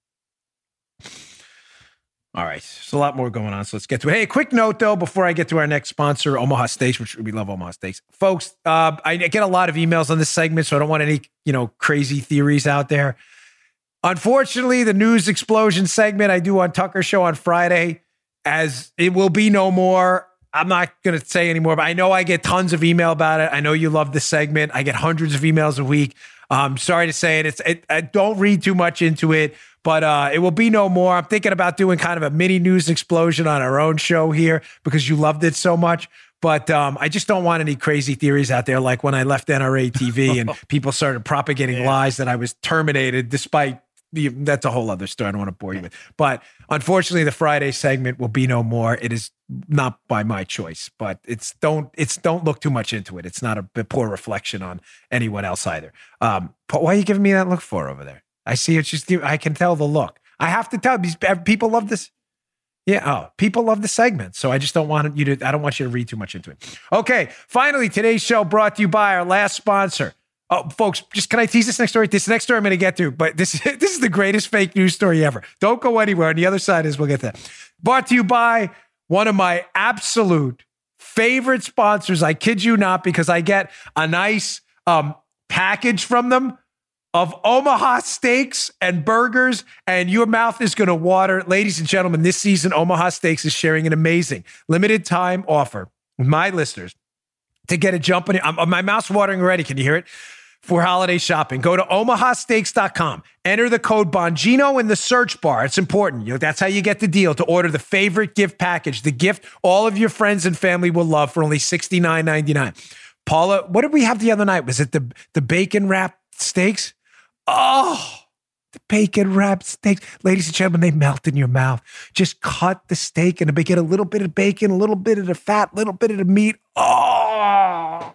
All right. There's a lot more going on, so let's get to it. Hey, a quick note, though, before I get to our next sponsor, Omaha Steaks, which we love Omaha Steaks. Folks, I get a lot of emails on this segment, so I don't want any, crazy theories out there. Unfortunately, the news explosion segment I do on Tucker Show on Friday, as it will be no more. I'm not going to say anymore, but I know I get tons of email about it. I know you love the segment. I get hundreds of emails a week. Sorry to say it. I don't read too much into it, but it will be no more. I'm thinking about doing kind of a mini news explosion on our own show here because you loved it so much. But I just don't want any crazy theories out there, like when I left NRA TV and people started propagating lies that I was terminated despite that's a whole other story I don't want to bore you with. But unfortunately, the Friday segment will be no more. It is not by my choice, but don't look too much into it. It's not a poor reflection on anyone else either. But why are you giving me that look for over there? I see it. I can tell the look. I have to tell these people love this. Yeah. Oh, people love the segment. So I just don't want you to, I don't want you to read too much into it. Okay. Finally, today's show brought to you by our last sponsor. Oh, folks, can I tease this next story? This next story I'm going to get to, but this is the greatest fake news story ever. Don't go anywhere. On the other side we'll get that. Brought to you by one of my absolute favorite sponsors. I kid you not, because I get a nice package from them of Omaha Steaks and burgers, and your mouth is going to water. Ladies and gentlemen, this season, Omaha Steaks is sharing an amazing limited time offer with my listeners to get a jump in. My mouth's watering already. Can you hear it? For holiday shopping, go to omahasteaks.com. Enter the code Bongino in the search bar. It's important. That's how you get the deal to order the favorite gift package, the gift all of your friends and family will love for only $69.99. Paula, what did we have the other night? Was it the bacon wrapped steaks? Oh, the bacon wrapped steaks. Ladies and gentlemen, they melt in your mouth. Just cut the steak and get a little bit of bacon, a little bit of the fat, a little bit of the meat. Oh.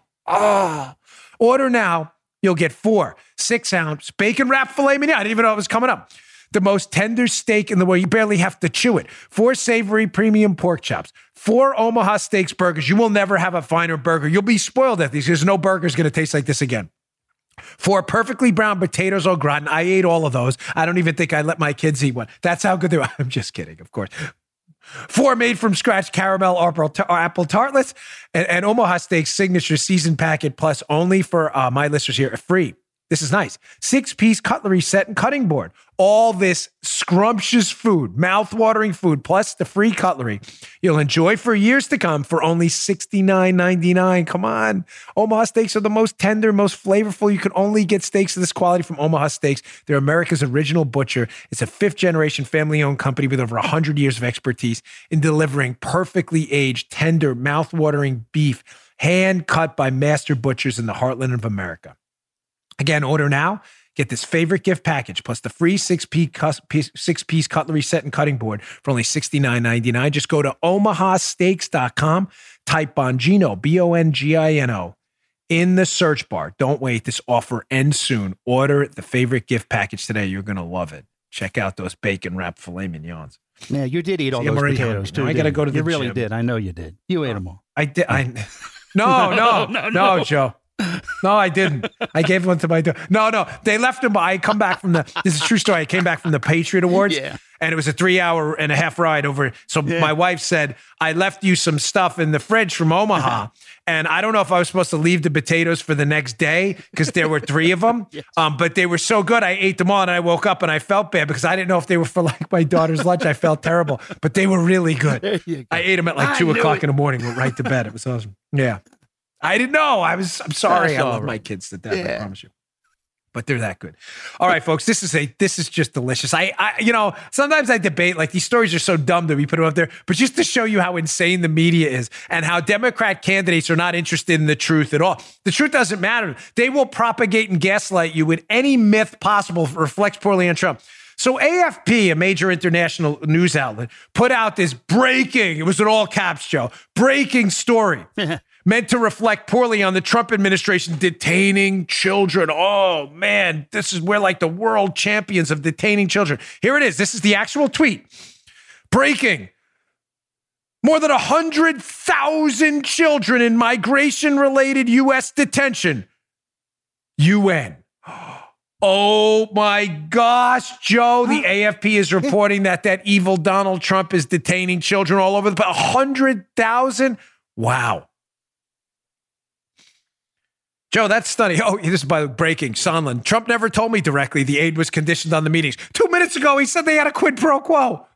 Order now. You'll get 4 6-ounce bacon wrapped filet mignon. I didn't even know it was coming up. The most tender steak in the world. You barely have to chew it. 4 savory premium pork chops. 4 Omaha Steaks burgers. You will never have a finer burger. You'll be spoiled at these. There's no burger's going to taste like this again. 4 perfectly browned potatoes au gratin. I ate all of those. I don't even think I let my kids eat one. That's how good they are. I'm just kidding, of course. 4 made from scratch caramel apple tartlets and Omaha Steaks signature season packet plus only for my listeners here free. This is nice. 6-piece cutlery set and cutting board. All this scrumptious food, mouth-watering food, plus the free cutlery you'll enjoy for years to come for only $69.99. Come on. Omaha Steaks are the most tender, most flavorful. You can only get steaks of this quality from Omaha Steaks. They're America's original butcher. It's a 5th-generation family-owned company with over 100 years of expertise in delivering perfectly aged, tender, mouth-watering beef, hand-cut by master butchers in the heartland of America. Again, order now. Get this favorite gift package plus the free 6-piece cutlery set and cutting board for only $69.99. Just go to omahasteaks.com. Type Bongino, Bongino, in the search bar. Don't wait. This offer ends soon. Order the favorite gift package today. You're going to love it. Check out those bacon wrapped filet mignons. Yeah, you did eat all those potatoes too. I got to go to the gym. You really did. I know you did. You ate them all. I did. No, Joe. No, I didn't. I gave one to my daughter. No. They left them. I come back from this is a true story. I came back from the Patriot Awards and it was a 3.5-hour ride over. So my wife said, I left you some stuff in the fridge from Omaha. And I don't know if I was supposed to leave the potatoes for the next day because there were 3 of them. But they were so good. I ate them all and I woke up and I felt bad because I didn't know if they were for like my daughter's lunch. I felt terrible, but they were really good. I ate them at like 2 o'clock in the morning, went right to bed. It was awesome. Yeah. I didn't know. I'm sorry. I love my kids to death. I promise you. but they're that good. All right, folks, this is just delicious. Sometimes I debate, like, these stories are so dumb that we put them up there, but just to show you how insane the media is and how Democrat candidates are not interested in the truth at all. The truth doesn't matter. They will propagate and gaslight you with any myth possible that reflects poorly on Trump. So AFP, a major international news outlet, put out this breaking, it was an all caps, Joe, breaking story meant to reflect poorly on the Trump administration detaining children. Oh, man, we're like the world champions of detaining children. Here it is. This is the actual tweet. Breaking. More than 100,000 children in migration-related U.S. detention. UN. Oh, my gosh, Joe. The AFP is reporting that evil Donald Trump is detaining children all over the place. 100,000? Wow. Joe, that's stunning. Oh, this is by breaking. Sondland. Trump never told me directly the aid was conditioned on the meetings. 2 minutes ago, he said they had a quid pro quo.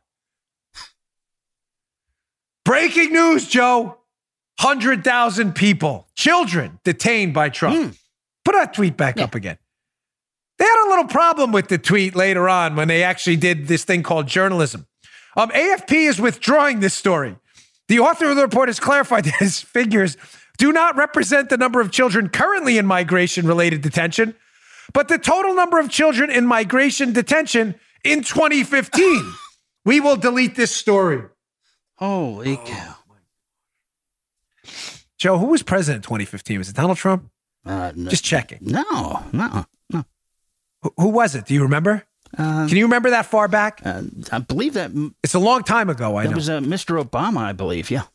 Breaking news, Joe. 100,000 people, children, detained by Trump. Put that tweet back up again. They had a little problem with the tweet later on when they actually did this thing called journalism. AFP is withdrawing this story. The author of the report has clarified that his figures do not represent the number of children currently in migration-related detention, but the total number of children in migration detention in 2015. We will delete this story. Holy cow. Joe, who was president in 2015? Was it Donald Trump? No. Just checking. No. Who was it? Do you remember? Can you remember that far back? I believe that. It's a long time ago, I know. It was Mr. Obama, I believe, yeah.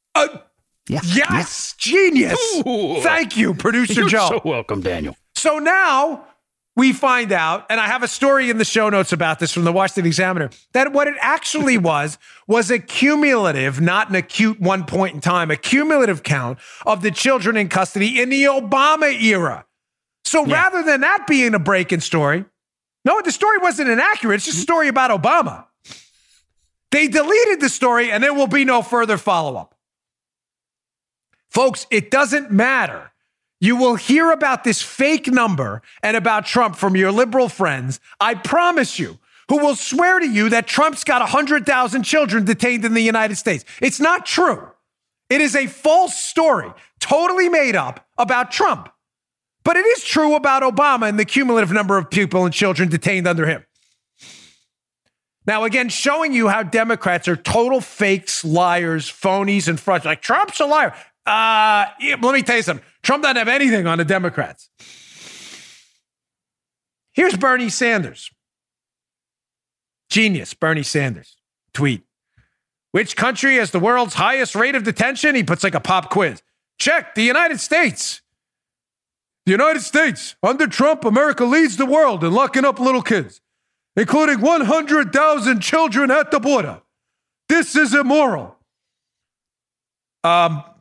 Yes, genius. Ooh. Thank you, Producer Joe. You're so welcome, Daniel. So now we find out, and I have a story in the show notes about this from the Washington Examiner, that what it actually was a cumulative, not an acute one point in time, a cumulative count of the children in custody in the Obama era. So rather than that being a break-in story, no, the story wasn't inaccurate. It's just a story about Obama. They deleted the story, and there will be no further follow-up. Folks, it doesn't matter. You will hear about this fake number and about Trump from your liberal friends, I promise you, who will swear to you that Trump's got 100,000 children detained in the United States. It's not true. It is a false story, totally made up about Trump. But it is true about Obama and the cumulative number of people and children detained under him. Now, again, showing you how Democrats are total fakes, liars, phonies, and frauds. Like, Trump's a liar. Let me tell you something. Trump doesn't have anything on the Democrats. Here's Bernie Sanders. Genius, Bernie Sanders. Tweet. Which country has the world's highest rate of detention? He puts like a pop quiz. Check, the United States. The United States, under Trump, America leads the world in locking up little kids, including 100,000 children at the border. This is immoral. I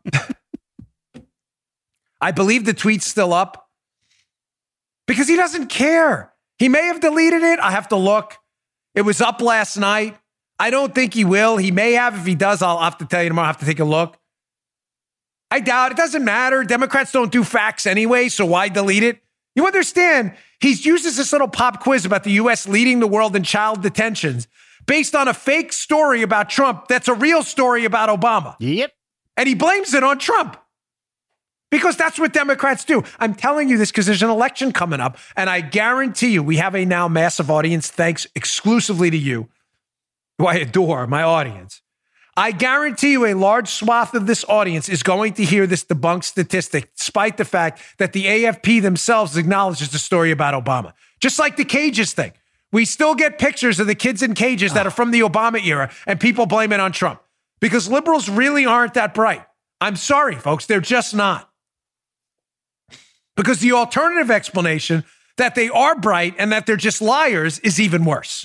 believe the tweet's still up because he doesn't care. He may have deleted it. I have to look. It was up last night. I don't think he will. He may have. If he does, I'll have to tell you tomorrow. I have to take a look. I doubt it. Doesn't matter. Democrats don't do facts anyway, so why delete it? You understand, he uses this little pop quiz about the U.S. leading the world in child detentions based on a fake story about Trump that's a real story about Obama. Yep. And he blames it on Trump because that's what Democrats do. I'm telling you this because there's an election coming up, and I guarantee you we have a now massive audience thanks exclusively to you, who I adore, my audience. I guarantee you a large swath of this audience is going to hear this debunked statistic, despite the fact that the AFP themselves acknowledges the story about Obama. Just like the cages thing. We still get pictures of the kids in cages that are from the Obama era, and people blame it on Trump. Because liberals really aren't that bright. I'm sorry, folks, they're just not. Because the alternative explanation that they are bright and that they're just liars is even worse.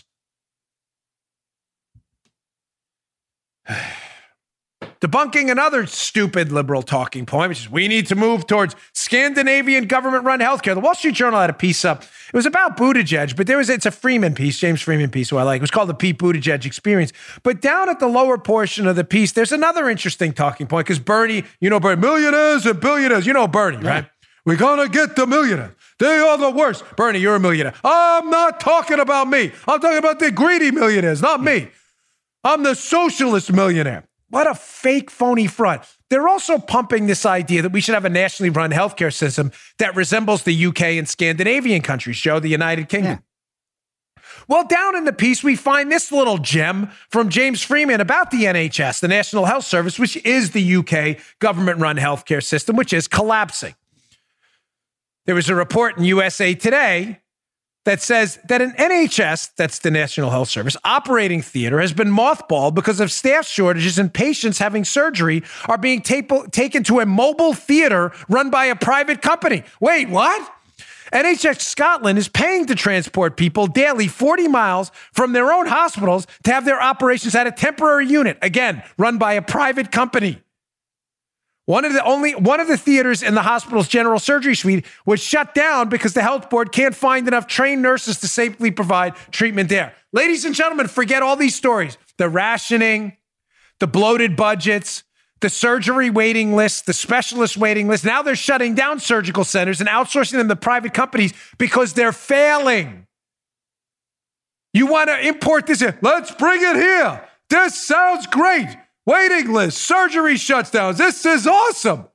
Debunking another stupid liberal talking point, which is we need to move towards Scandinavian government-run healthcare. The Wall Street Journal had a piece up. It was about Buttigieg, but it's a Freeman piece, James Freeman piece, who I like. It was called the Pete Buttigieg Experience. But down at the lower portion of the piece, there's another interesting talking point because Bernie, Bernie, millionaires and billionaires, Bernie, right? We're going to get the millionaires. They are the worst. Bernie, you're a millionaire. I'm not talking about me. I'm talking about the greedy millionaires, not me. I'm the socialist millionaire. What a fake, phony front. They're also pumping this idea that we should have a nationally run healthcare system that resembles the UK and Scandinavian countries, Joe, the United Kingdom. Yeah. Well, down in the piece, we find this little gem from James Freeman about the NHS, the National Health Service, which is the UK government-run healthcare system, which is collapsing. There was a report in USA Today that says that an NHS, that's the National Health Service, operating theater has been mothballed because of staff shortages and patients having surgery are being taken to a mobile theater run by a private company. Wait, what? NHS Scotland is paying to transport people daily 40 miles from their own hospitals to have their operations at a temporary unit, again, run by a private company. One of the theaters in the hospital's general surgery suite was shut down because the health board can't find enough trained nurses to safely provide treatment there. Ladies and gentlemen, forget all these stories. The rationing, the bloated budgets, the surgery waiting lists, the specialist waiting lists. Now they're shutting down surgical centers and outsourcing them to private companies because they're failing. You want to import this in? Let's bring it here. This sounds great. Waiting list, surgery shuts down. This is awesome.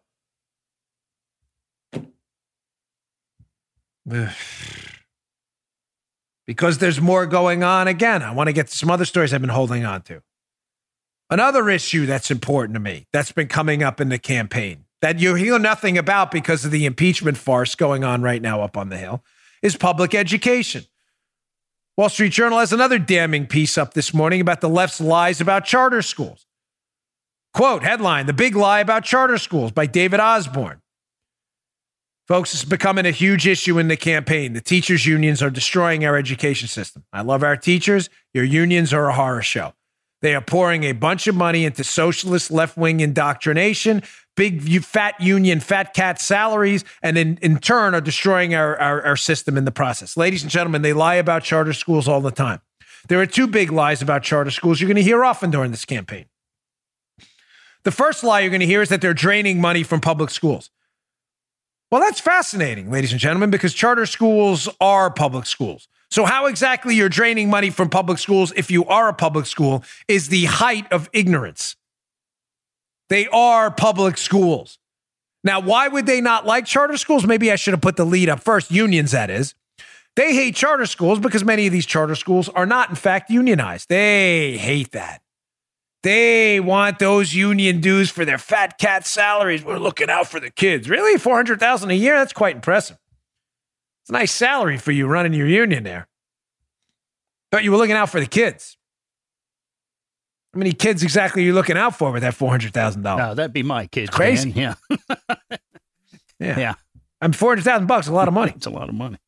Because there's more going on. Again, I want to get to some other stories I've been holding on to. Another issue that's important to me that's been coming up in the campaign that you hear nothing about because of the impeachment farce going on right now up on the Hill is public education. Wall Street Journal has another damning piece up this morning about the left's lies about charter schools. Quote, headline, The Big Lie About Charter Schools by David Osborne. Folks, it's becoming a huge issue in the campaign. The teachers' unions are destroying our education system. I love our teachers. Your unions are a horror show. They are pouring a bunch of money into socialist left-wing indoctrination, big fat union, fat cat salaries, and in turn are destroying our system in the process. Ladies and gentlemen, they lie about charter schools all the time. There are two big lies about charter schools you're going to hear often during this campaign. The first lie you're going to hear is that they're draining money from public schools. Well, that's fascinating, ladies and gentlemen, because charter schools are public schools. So how exactly you're draining money from public schools if you are a public school is the height of ignorance. They are public schools. Now, why would they not like charter schools? Maybe I should have put the lead up first. Unions, that is. They hate charter schools because many of these charter schools are not, in fact, unionized. They hate that. They want those union dues for their fat cat salaries. We're looking out for the kids. Really? $400,000 a year? That's quite impressive. It's a nice salary for you running your union there. But you were looking out for the kids. How many kids exactly are you looking out for with that $400,000? No, that'd be my kids. It's crazy. Man. Yeah. Yeah. I'm $400,000, a lot of money. It's a lot of money.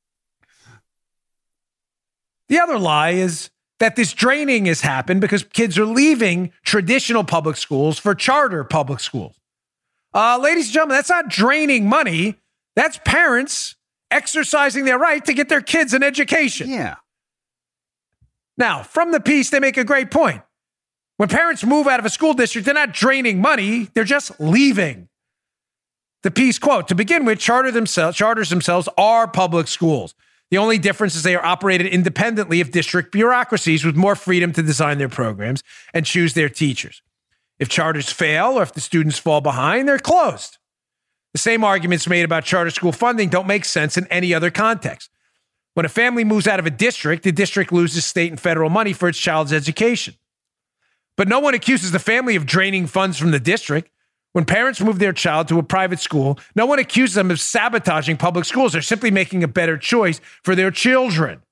The other lie is that this draining has happened because kids are leaving traditional public schools for charter public schools. Ladies and gentlemen, that's not draining money. That's parents exercising their right to get their kids an education. Yeah. Now, from the piece, they make a great point. When parents move out of a school district, they're not draining money. They're just leaving. The piece, quote, to begin with, charters themselves are public schools. The only difference is they are operated independently of district bureaucracies with more freedom to design their programs and choose their teachers. If charters fail or if the students fall behind, they're closed. The same arguments made about charter school funding don't make sense in any other context. When a family moves out of a district, the district loses state and federal money for its child's education. But no one accuses the family of draining funds from the district. When parents move their child to a private school, no one accuses them of sabotaging public schools. They're simply making a better choice for their children.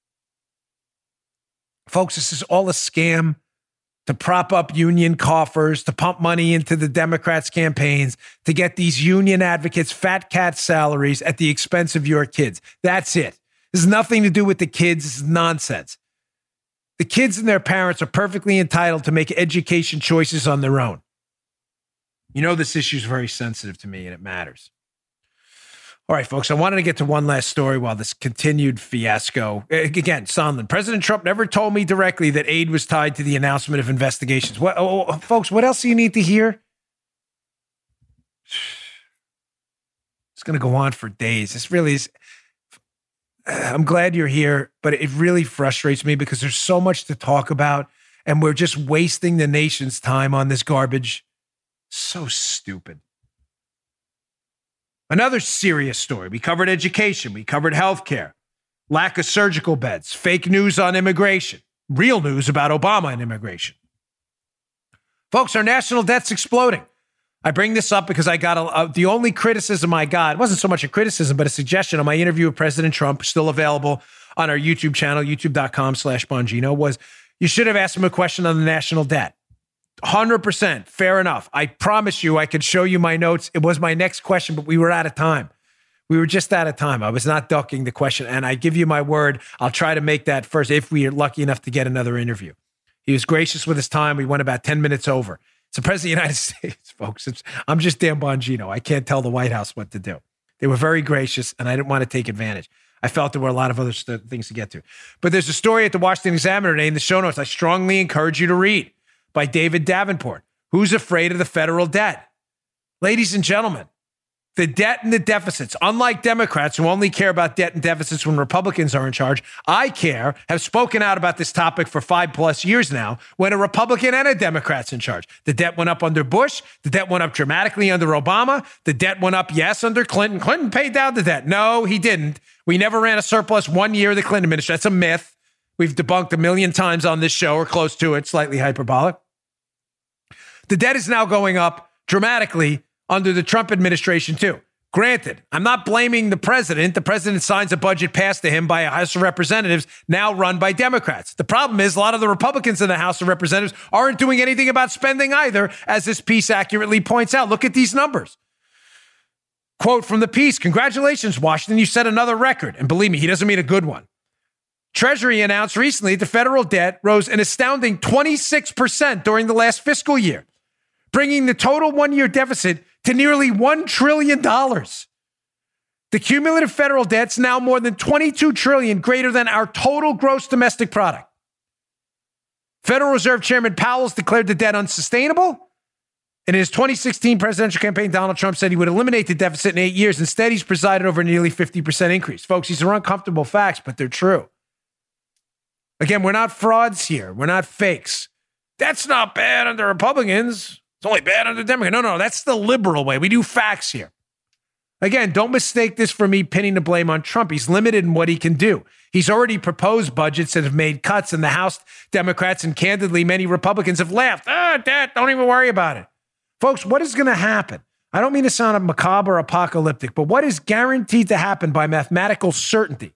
Folks, this is all a scam to prop up union coffers, to pump money into the Democrats' campaigns, to get these union advocates fat cat salaries at the expense of your kids. That's it. This has nothing to do with the kids. This is nonsense. The kids and their parents are perfectly entitled to make education choices on their own. You know, this issue is very sensitive to me and it matters. All right, folks, I wanted to get to one last story while this continued fiasco. Again, Sondland, President Trump never told me directly that aid was tied to the announcement of investigations. Folks, what else do you need to hear? It's going to go on for days. This really is, I'm glad you're here, but it really frustrates me because there's so much to talk about and we're just wasting the nation's time on this garbage. So stupid. Another serious story. We covered education. We covered healthcare, lack of surgical beds, fake news on immigration, real news about Obama and immigration. Folks, our national debt's exploding. I bring this up because I got the only criticism I got, it wasn't so much a criticism, but a suggestion on my interview with President Trump, still available on our YouTube channel, youtube.com/Bongino, was you should have asked him a question on the national debt. 100%. Fair enough. I promise you I could show you my notes. It was my next question, but we were out of time. We were just out of time. I was not ducking the question. And I give you my word, I'll try to make that first if we are lucky enough to get another interview. He was gracious with his time. We went about 10 minutes over. It's the President of the United States, folks. I'm just Dan Bongino. I can't tell the White House what to do. They were very gracious, and I didn't want to take advantage. I felt there were a lot of other things to get to. But there's a story at the Washington Examiner today in the show notes I strongly encourage you to read by David Davenport. Who's afraid of the federal debt? Ladies and gentlemen, the debt and the deficits, unlike Democrats who only care about debt and deficits when Republicans are in charge, I have spoken out about this topic for 5+ years now when a Republican and a Democrat's in charge. The debt went up under Bush. The debt went up dramatically under Obama. The debt went up, yes, under Clinton. Clinton paid down the debt. No, he didn't. We never ran a surplus 1 year of the Clinton administration. That's a myth. We've debunked a million times on this show or close to it, slightly hyperbolic. The debt is now going up dramatically under the Trump administration, too. Granted, I'm not blaming the president. The president signs a budget passed to him by a House of Representatives now run by Democrats. The problem is a lot of the Republicans in the House of Representatives aren't doing anything about spending either, as this piece accurately points out. Look at these numbers. Quote from the piece, "Congratulations, Washington. You set another record." And believe me, he doesn't mean a good one. Treasury announced recently the federal debt rose an astounding 26% during the last fiscal year, bringing the total one-year deficit to nearly $1 trillion. The cumulative federal debt's now more than $22 trillion, greater than our total gross domestic product. Federal Reserve Chairman Powell's declared the debt unsustainable. In his 2016 presidential campaign, Donald Trump said he would eliminate the deficit in 8 years. Instead, he's presided over a nearly 50% increase. Folks, these are uncomfortable facts, but they're true. Again, we're not frauds here. We're not fakes. That's not bad under Republicans. It's only bad under Democrats. No, that's the liberal way. We do facts here. Again, don't mistake this for me pinning the blame on Trump. He's limited in what he can do. He's already proposed budgets that have made cuts, and the House Democrats and candidly many Republicans have laughed. Debt, don't even worry about it. Folks, what is going to happen? I don't mean to sound macabre or apocalyptic, but what is guaranteed to happen by mathematical certainty?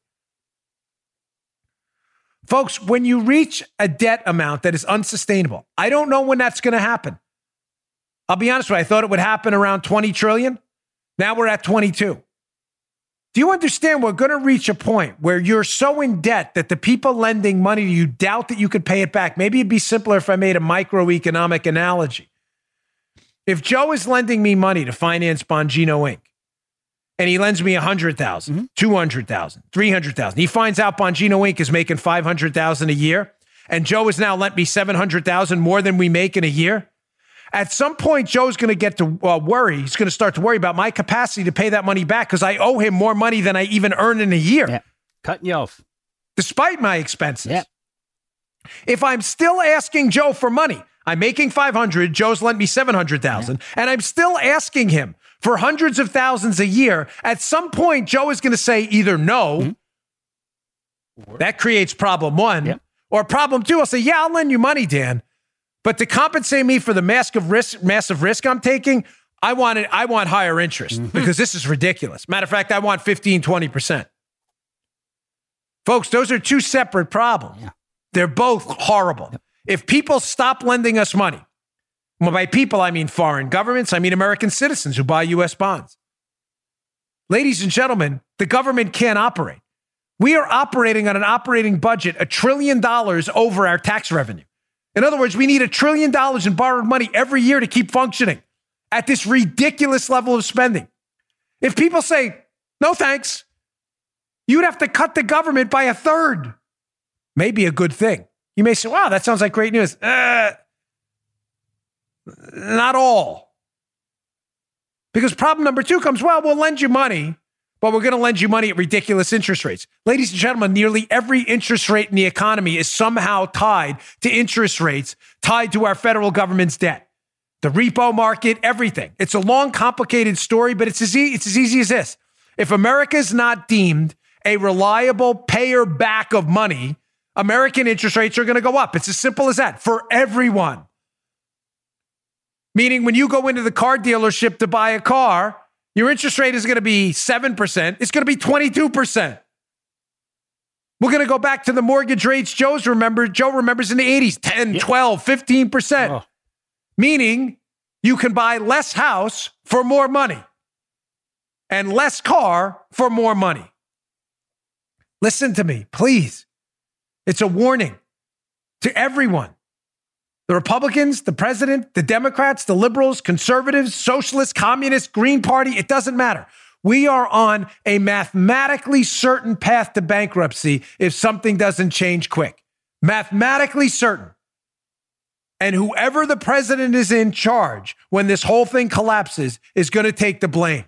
Folks, when you reach a debt amount that is unsustainable, I don't know when that's going to happen. I'll be honest with you, I thought it would happen around 20 trillion. Now we're at 22. Do you understand we're going to reach a point where you're so in debt that the people lending money to you doubt that you could pay it back? Maybe it'd be simpler if I made a microeconomic analogy. If Joe is lending me money to finance Bongino Inc., and he lends me $100,000, $200,000, $300,000, he finds out Bongino Inc. is making $500,000 a year, and Joe has now lent me $700,000 more than we make in a year. At some point, Joe's going to get to worry. He's going to start to worry about my capacity to pay that money back because I owe him more money than I even earn in a year. Yeah. Cutting you off. Despite my expenses. Yeah. If I'm still asking Joe for money, I'm making $500,000, Joe's lent me $700,000, and I'm still asking him for hundreds of thousands a year, at some point, Joe is going to say either no, that creates problem one, or problem two, I'll say, yeah, I'll lend you money, Dan. But to compensate me for the massive risk I'm taking, I want higher interest because this is ridiculous. Matter of fact, I want 15, 20%. Folks, those are two separate problems. Yeah. They're both horrible. Yep. If people stop lending us money, well, by people, I mean foreign governments, I mean American citizens who buy U.S. bonds. Ladies and gentlemen, the government can't operate. We are operating on an operating budget $1 trillion over our tax revenue. In other words, we need $1 trillion in borrowed money every year to keep functioning at this ridiculous level of spending. If people say, no thanks, you'd have to cut the government by 1/3. Maybe a good thing. You may say, wow, that sounds like great news. Not all. Because problem number two comes, well, we'll lend you money, but we're going to lend you money at ridiculous interest rates. Ladies and gentlemen, nearly every interest rate in the economy is somehow tied to interest rates, tied to our federal government's debt. The repo market, everything. It's a long, complicated story, but it's as easy as this. If America is not deemed a reliable payer back of money, American interest rates are going to go up. It's as simple as that for everyone. Meaning when you go into the car dealership to buy a car, your interest rate is going to be 7%. It's going to be 22%. We're going to go back to the mortgage rates Joe remembers in the 80s, 10, 12, 15%. Oh. Meaning you can buy less house for more money and less car for more money. Listen to me, please. It's a warning to everyone. The Republicans, the president, the Democrats, the liberals, conservatives, socialists, communists, Green Party, it doesn't matter. We are on a mathematically certain path to bankruptcy if something doesn't change quick. Mathematically certain. And whoever the president is in charge when this whole thing collapses is going to take the blame.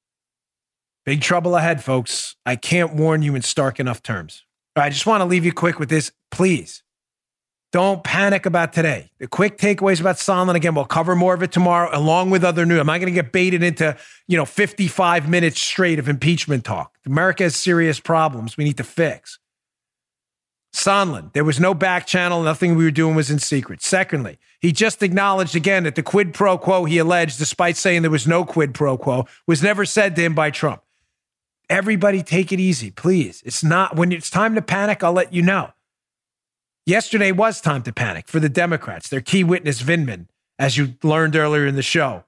Big trouble ahead, folks. I can't warn you in stark enough terms. I just want to leave you quick with this. Please, don't panic about today. The quick takeaways about Sondland, again, we'll cover more of it tomorrow along with other news. I'm not going to get baited into, 55 minutes straight of impeachment talk. America has serious problems we need to fix. Sondland, there was no back channel. Nothing we were doing was in secret. Secondly, he just acknowledged again that the quid pro quo he alleged, despite saying there was no quid pro quo, was never said to him by Trump. Everybody take it easy, please. It's not, when it's time to panic, I'll let you know. Yesterday was time to panic for the Democrats. Their key witness, Vindman, as you learned earlier in the show.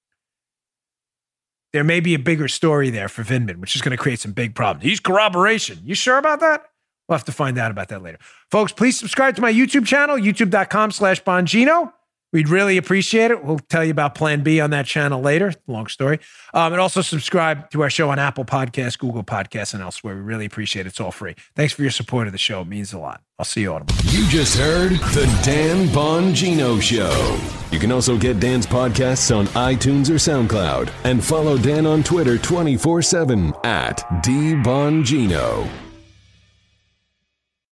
There may be a bigger story there for Vindman, which is going to create some big problems. He's corroboration. You sure about that? We'll have to find out about that later. Folks, please subscribe to my YouTube channel, youtube.com/Bongino. We'd really appreciate it. We'll tell you about Plan B on that channel later. Long story. And also subscribe to our show on Apple Podcasts, Google Podcasts, and elsewhere. We really appreciate it. It's all free. Thanks for your support of the show. It means a lot. I'll see you all tomorrow. You just heard The Dan Bongino Show. You can also get Dan's podcasts on iTunes or SoundCloud. And follow Dan on Twitter 24/7 @DBongino.